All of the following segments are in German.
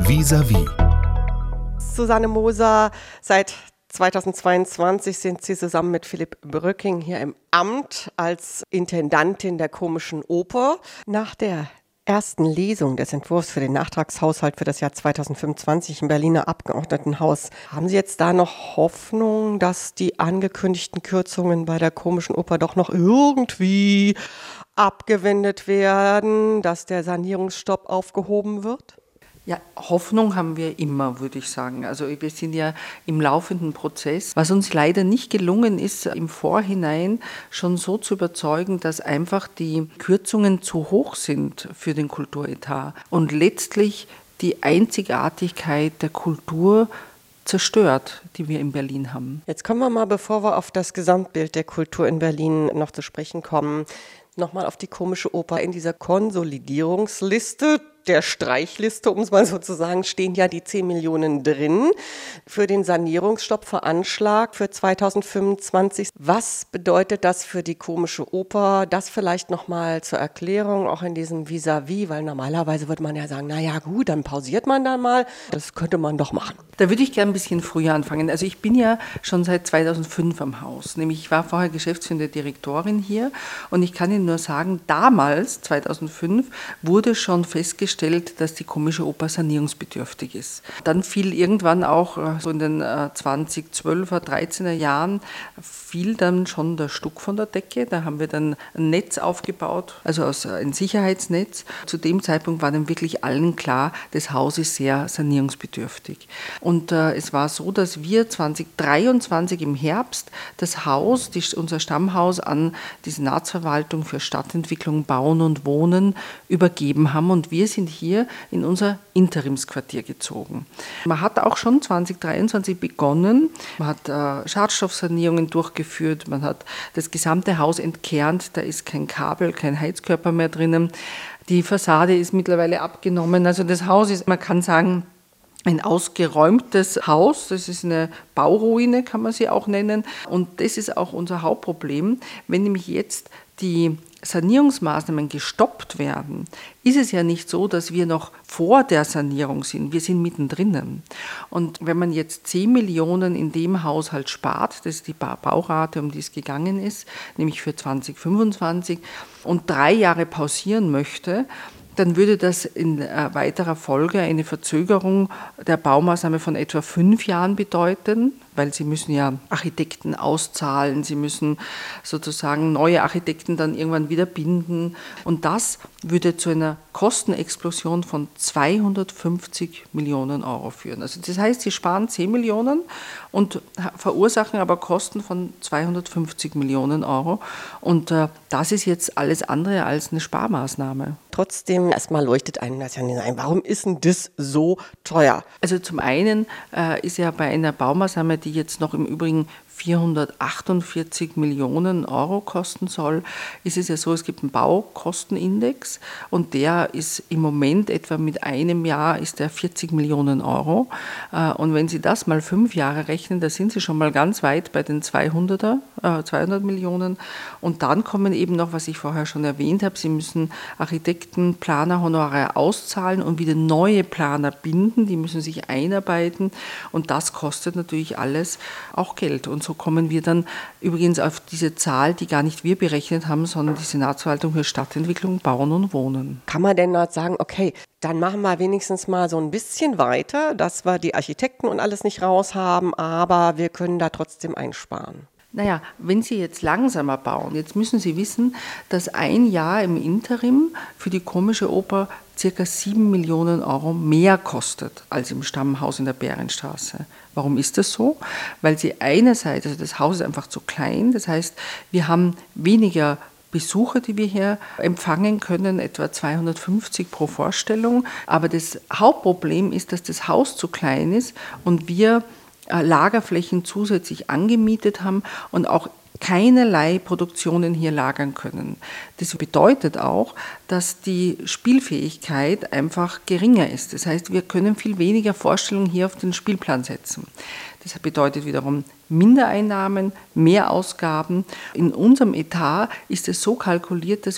Vis-à-vis. Susanne Moser, seit 2022 sind Sie zusammen mit Philipp Bröcking hier im Amt als Intendantin der Komischen Oper. Nach der ersten Lesung des Entwurfs für den Nachtragshaushalt für das Jahr 2025 im Berliner Abgeordnetenhaus, haben Sie jetzt da noch Hoffnung, dass die angekündigten Kürzungen bei der Komischen Oper doch noch irgendwie abgewendet werden, dass der Sanierungsstopp aufgehoben wird? Ja, Hoffnung haben wir immer, würde ich sagen. Also wir sind ja im laufenden Prozess. Was uns leider nicht gelungen ist, im Vorhinein schon so zu überzeugen, dass einfach die Kürzungen zu hoch sind für den Kulturetat und letztlich die Einzigartigkeit der Kultur zerstört, die wir in Berlin haben. Jetzt kommen wir mal, bevor wir auf das Gesamtbild der Kultur in Berlin noch zu sprechen kommen, nochmal auf die Komische Oper. In dieser Konsolidierungsliste, der Streichliste, um es mal so zu sagen, stehen ja die 10 Millionen drin für den Sanierungsstopp veranschlagt für 2025. Was bedeutet das für die Komische Oper? Das vielleicht nochmal zur Erklärung, auch in diesem Vis-à-vis, weil normalerweise würde man ja sagen, naja gut, dann pausiert man da mal. Das könnte man doch machen. Da würde ich gerne ein bisschen früher anfangen. Also ich bin ja schon seit 2005 am Haus. Nämlich ich war vorher geschäftsführende Direktorin hier und ich kann Ihnen nur sagen, damals, 2005, wurde schon festgestellt, dass die Komische Oper sanierungsbedürftig ist. Dann fiel irgendwann auch so in den 2012er, 13er Jahren, fiel dann schon der Stuck von der Decke. Da haben wir dann ein Netz aufgebaut, also ein Sicherheitsnetz. Zu dem Zeitpunkt war dann wirklich allen klar, das Haus ist sehr sanierungsbedürftig. Und es war so, dass wir 2023 im Herbst das Haus, unser Stammhaus, an die Senatsverwaltung für Stadtentwicklung, Bauen und Wohnen übergeben haben und wir sind hier in unser Interimsquartier gezogen. Man hat auch schon 2023 begonnen, man hat Schadstoffsanierungen durchgeführt, man hat das gesamte Haus entkernt, da ist kein Kabel, kein Heizkörper mehr drinnen. Die Fassade ist mittlerweile abgenommen, also das Haus ist, man kann sagen, ein ausgeräumtes Haus, das ist eine Bauruine, kann man sie auch nennen. Und das ist auch unser Hauptproblem. Wenn nämlich jetzt die Sanierungsmaßnahmen gestoppt werden, ist es ja nicht so, dass wir noch vor der Sanierung sind. Wir sind mittendrin. Und wenn man jetzt 10 Millionen in dem Haushalt spart, das ist die Baurate, um die es gegangen ist, nämlich für 2025, und 3 Jahre pausieren möchte, dann würde das in weiterer Folge eine Verzögerung der Baumaßnahme von etwa 5 Jahren bedeuten, weil Sie müssen ja Architekten auszahlen, Sie müssen sozusagen neue Architekten dann irgendwann wieder binden. Und das würde zu einer Kostenexplosion von 250 Millionen Euro führen. Also das heißt, Sie sparen 10 Millionen und verursachen aber Kosten von 250 Millionen Euro. Und das ist jetzt alles andere als eine Sparmaßnahme. Trotzdem, erstmal leuchtet einem das ja nicht ein. Warum ist denn das so teuer? Also zum einen ist ja bei einer Baumaßnahme, die jetzt noch im Übrigen 448 Millionen Euro kosten soll, ist es ja so, es gibt einen Baukostenindex und der ist im Moment etwa mit einem Jahr ist der 40 Millionen Euro. Und wenn Sie das mal 5 Jahre rechnen, da sind Sie schon mal ganz weit bei den 200 Millionen. Und dann kommen eben noch, was ich vorher schon erwähnt habe, Sie müssen Architekten, Planer, Honorare auszahlen und wieder neue Planer binden, die müssen sich einarbeiten und das kostet natürlich alles auch Geld. Und so kommen wir dann übrigens auf diese Zahl, die gar nicht wir berechnet haben, sondern die Senatsverwaltung für Stadtentwicklung, Bauen und Wohnen. Kann man denn dort sagen, okay, dann machen wir wenigstens mal so ein bisschen weiter, dass wir die Architekten und alles nicht raus haben, aber wir können da trotzdem einsparen? Naja, wenn Sie jetzt langsamer bauen, jetzt müssen Sie wissen, dass ein Jahr im Interim für die Komische Oper ca. 7 Millionen Euro mehr kostet als im Stammhaus in der Bärenstraße. Warum ist das so? Weil Sie einerseits, also das Haus ist einfach zu klein, das heißt, wir haben weniger Besucher, die wir hier empfangen können, etwa 250 pro Vorstellung. Aber das Hauptproblem ist, dass das Haus zu klein ist und wir Lagerflächen zusätzlich angemietet haben und auch keinerlei Produktionen hier lagern können. Das bedeutet auch, dass die Spielfähigkeit einfach geringer ist. Das heißt, wir können viel weniger Vorstellungen hier auf den Spielplan setzen. Das bedeutet wiederum Mindereinnahmen, Mehrausgaben. In unserem Etat ist es so kalkuliert, dass wir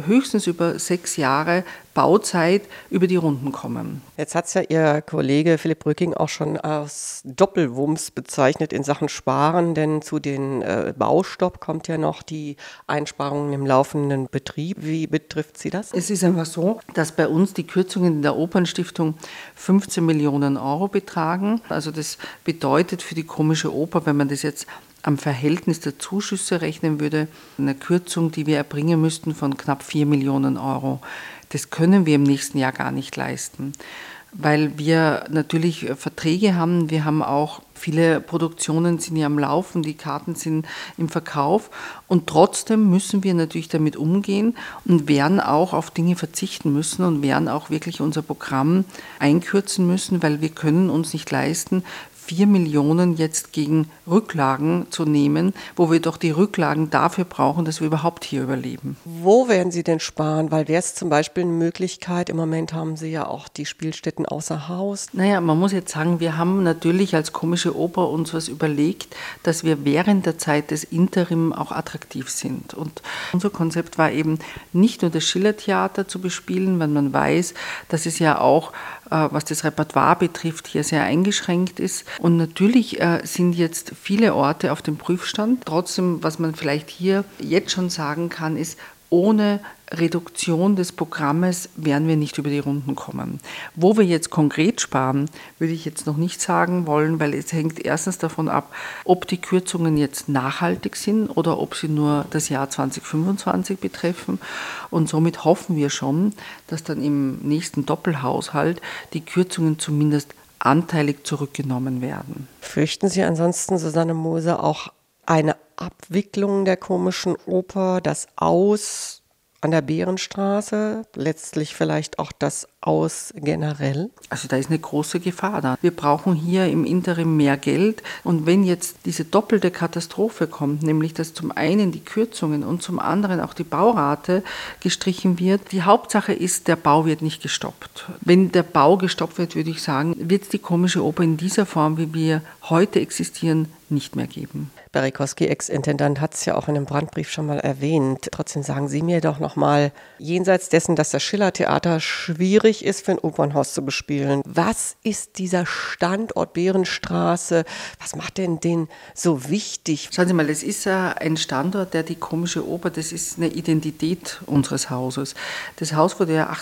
höchstens über 6 Jahre Bauzeit über die Runden kommen. Jetzt hat es ja Ihr Kollege Philipp Brücking auch schon als Doppelwumms bezeichnet in Sachen Sparen, denn zu den Baustopp kommt ja noch die Einsparungen im laufenden Betrieb. Wie betrifft Sie das? Es ist einfach so, dass bei uns die Kürzungen in der Opernstiftung 15 Millionen Euro betragen. Also das bedeutet für die Komische Oper, wenn man das jetzt am Verhältnis der Zuschüsse rechnen würde, eine Kürzung, die wir erbringen müssten von knapp 4 Millionen Euro. Das können wir im nächsten Jahr gar nicht leisten, weil wir natürlich Verträge haben. Wir haben auch viele Produktionen sind ja am Laufen, die Karten sind im Verkauf und trotzdem müssen wir natürlich damit umgehen und werden auch auf Dinge verzichten müssen und werden auch wirklich unser Programm einkürzen müssen, weil wir können uns nicht leisten, 4 Millionen jetzt gegen Rücklagen zu nehmen, wo wir doch die Rücklagen dafür brauchen, dass wir überhaupt hier überleben. Wo werden Sie denn sparen? Weil wäre es zum Beispiel eine Möglichkeit, im Moment haben Sie ja auch die Spielstätten außer Haus. Naja, man muss jetzt sagen, wir haben natürlich als Komische Oper uns was überlegt, dass wir während der Zeit des Interim auch attraktiv sind. Und unser Konzept war eben nicht nur das Schillertheater zu bespielen, weil man weiß, dass es ja auch, was das Repertoire betrifft, hier sehr eingeschränkt ist. Und natürlich sind jetzt viele Orte auf dem Prüfstand. Trotzdem, was man vielleicht hier jetzt schon sagen kann, ist, ohne Reduktion des Programmes werden wir nicht über die Runden kommen. Wo wir jetzt konkret sparen, würde ich jetzt noch nicht sagen wollen, weil es hängt erstens davon ab, ob die Kürzungen jetzt nachhaltig sind oder ob sie nur das Jahr 2025 betreffen. Und somit hoffen wir schon, dass dann im nächsten Doppelhaushalt die Kürzungen zumindest anteilig zurückgenommen werden. Fürchten Sie ansonsten, Susanne Moser, auch eine Abwicklung der Komischen Oper, das Aus an der Behrenstraße, letztlich vielleicht auch das Aus generell? Also da ist eine große Gefahr da. Wir brauchen hier im Interim mehr Geld und wenn jetzt diese doppelte Katastrophe kommt, nämlich dass zum einen die Kürzungen und zum anderen auch die Baurate gestrichen wird, die Hauptsache ist, der Bau wird nicht gestoppt. Wenn der Bau gestoppt wird, würde ich sagen, wird es die Komische Oper in dieser Form, wie wir heute existieren, nicht mehr geben. Berikowski, Ex-Intendant, hat es ja auch in einem Brandbrief schon mal erwähnt. Trotzdem sagen Sie mir doch noch mal, jenseits dessen, dass das Schillertheater schwierig ist, für ein Opernhaus zu bespielen, was ist dieser Standort Behrenstraße? Was macht denn den so wichtig? Schauen Sie mal, das ist ein Standort, der die Komische Oper, das ist eine Identität unseres Hauses. Das Haus wurde ja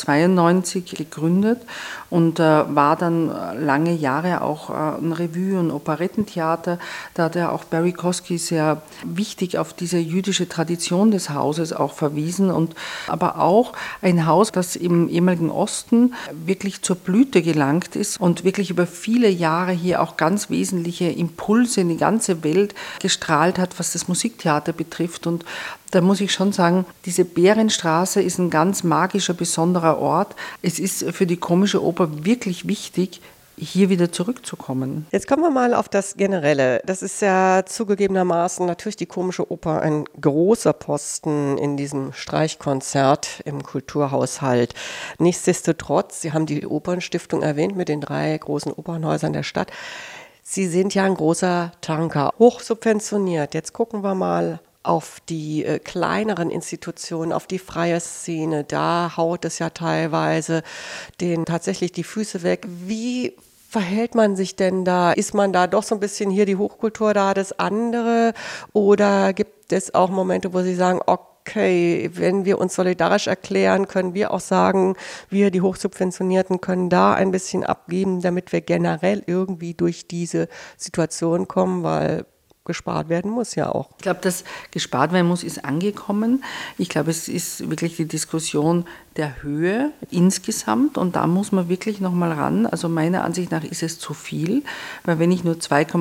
1892 gegründet und war dann lange Jahre auch ein Revue- und Operettentheater. Da hat er auch Berikowski sehr wichtig auf diese jüdische Tradition des Hauses auch verwiesen und aber auch ein Haus, das im ehemaligen Osten wirklich zur Blüte gelangt ist und wirklich über viele Jahre hier auch ganz wesentliche Impulse in die ganze Welt gestrahlt hat, was das Musiktheater betrifft. Und da muss ich schon sagen, diese Behrenstraße ist ein ganz magischer, besonderer Ort. Es ist für die Komische Oper wirklich wichtig, hier wieder zurückzukommen. Jetzt kommen wir mal auf das Generelle. Das ist ja zugegebenermaßen natürlich die Komische Oper ein großer Posten in diesem Streichkonzert im Kulturhaushalt. Nichtsdestotrotz, Sie haben die Opernstiftung erwähnt mit den 3 großen Opernhäusern der Stadt. Sie sind ja ein großer Tanker, hochsubventioniert. Jetzt gucken wir mal auf die kleineren Institutionen, auf die freie Szene. Da haut es ja teilweise denen tatsächlich die Füße weg. Wie verhält man sich denn da? Ist man da doch so ein bisschen hier die Hochkultur, da das andere? Oder gibt es auch Momente, wo Sie sagen, okay, wenn wir uns solidarisch erklären, können wir auch sagen, wir, die Hochsubventionierten, können da ein bisschen abgeben, damit wir generell irgendwie durch diese Situation kommen, weil gespart werden muss ja auch. Ich glaube, dass gespart werden muss, ist angekommen. Ich glaube, es ist wirklich die Diskussion der Höhe insgesamt und da muss man wirklich nochmal ran. Also meiner Ansicht nach ist es zu viel, weil wenn ich nur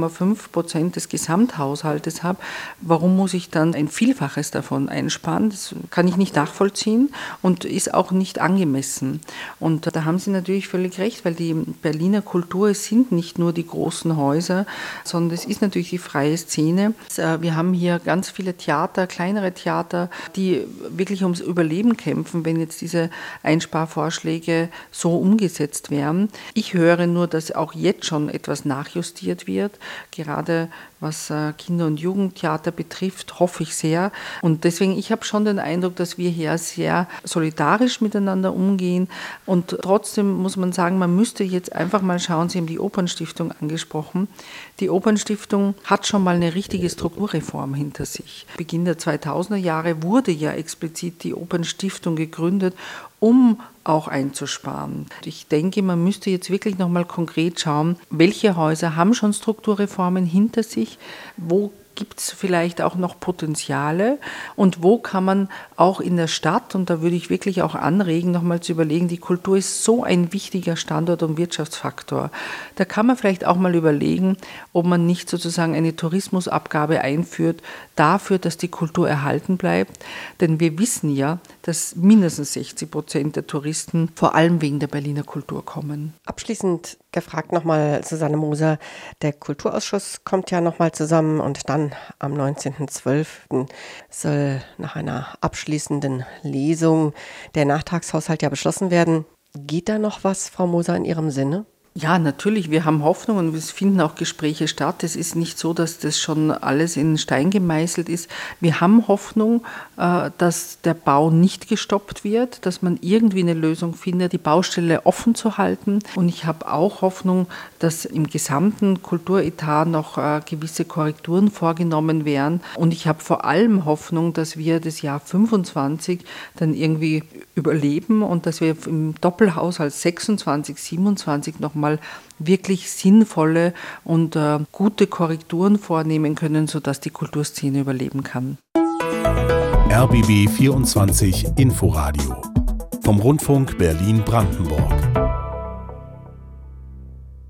2,5% des Gesamthaushaltes habe, warum muss ich dann ein Vielfaches davon einsparen? Das kann ich nicht nachvollziehen und ist auch nicht angemessen. Und da haben Sie natürlich völlig recht, weil die Berliner Kultur, es sind nicht nur die großen Häuser, sondern es ist natürlich die freie Szene. Wir haben hier ganz viele Theater, kleinere Theater, die wirklich ums Überleben kämpfen, wenn jetzt diese diese Einsparvorschläge so umgesetzt werden. Ich höre nur, dass auch jetzt schon etwas nachjustiert wird, gerade was Kinder- und Jugendtheater betrifft, hoffe ich sehr. Und deswegen, ich habe schon den Eindruck, dass wir hier sehr solidarisch miteinander umgehen. Und trotzdem muss man sagen, man müsste jetzt einfach mal schauen, Sie haben die Opernstiftung angesprochen. Die Opernstiftung hat schon mal eine richtige Strukturreform hinter sich. Beginn der 2000er Jahre wurde ja explizit die Opernstiftung gegründet, um auch einzusparen. Ich denke, man müsste jetzt wirklich nochmal konkret schauen, welche Häuser haben schon Strukturreformen hinter sich, wo gibt es vielleicht auch noch Potenziale und wo kann man auch in der Stadt, und da würde ich wirklich auch anregen, nochmal zu überlegen, die Kultur ist so ein wichtiger Standort- und Wirtschaftsfaktor. Da kann man vielleicht auch mal überlegen, ob man nicht sozusagen eine Tourismusabgabe einführt dafür, dass die Kultur erhalten bleibt. Denn wir wissen ja, dass mindestens 60% der Touristen vor allem wegen der Berliner Kultur kommen. Abschließend gefragt nochmal Susanne Moser, der Kulturausschuss kommt ja nochmal zusammen und dann am 19.12. soll nach einer abschließenden Lesung der Nachtragshaushalt ja beschlossen werden. Geht da noch was, Frau Moser, in Ihrem Sinne? Ja, natürlich, wir haben Hoffnung und es finden auch Gespräche statt. Es ist nicht so, dass das schon alles in Stein gemeißelt ist. Wir haben Hoffnung, dass der Bau nicht gestoppt wird, dass man irgendwie eine Lösung findet, die Baustelle offen zu halten. Und ich habe auch Hoffnung, dass im gesamten Kulturetat noch gewisse Korrekturen vorgenommen werden. Und ich habe vor allem Hoffnung, dass wir das Jahr 25 dann irgendwie überleben und dass wir im Doppelhaushalt 26, 27 nochmal wirklich sinnvolle und gute Korrekturen vornehmen können, sodass die Kulturszene überleben kann. RBB 24 Inforadio vom Rundfunk Berlin-Brandenburg.